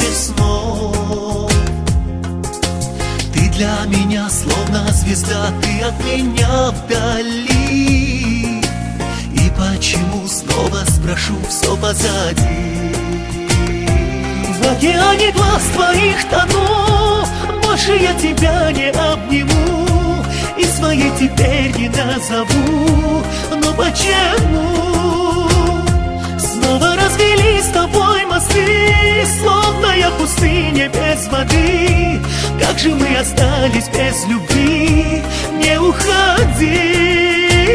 снов. Ты для меня словно звезда, ты от меня вдали. И почему, снова спрошу, все позади. В океане глаз твоих тону больше я тебя не обниму и своей теперь не назову. Но почему снова развели с тобой мосты, словно я в пустыне без воды? Как же мы остались без любви? Не уходи.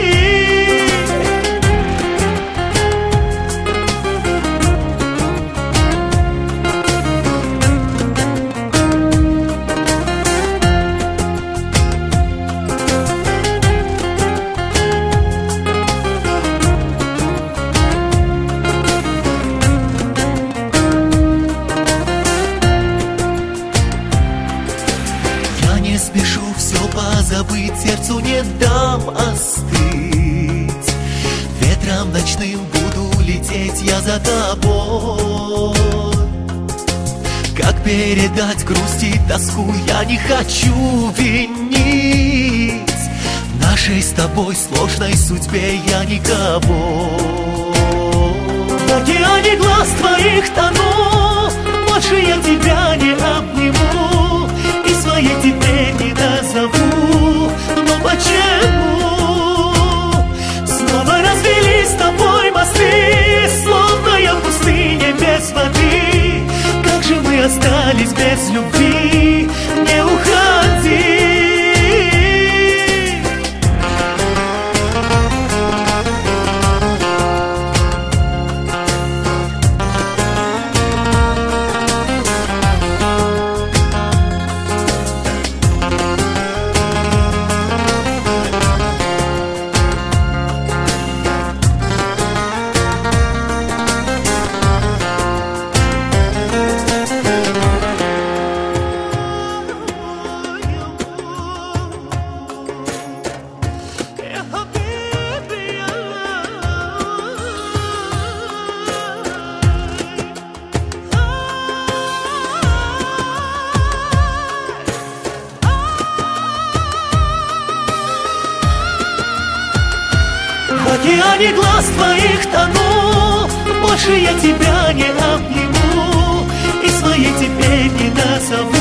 Спешу все позабыть, сердцу не дам остыть. Ветром ночным буду лететь я за тобой. Как передать грусть и тоску, я не хочу винить. В нашей с тобой сложной судьбе я никого. В океане глаз твоих тону, больше я тебя не обниму и своей теперь не назову. Но почему снова развели с тобой мосты, словно я в пустыне без воды? Как же мы остались без любви? Не уходи. В океане глаз твоих тону, больше я тебя не обниму и своей теперь не назову.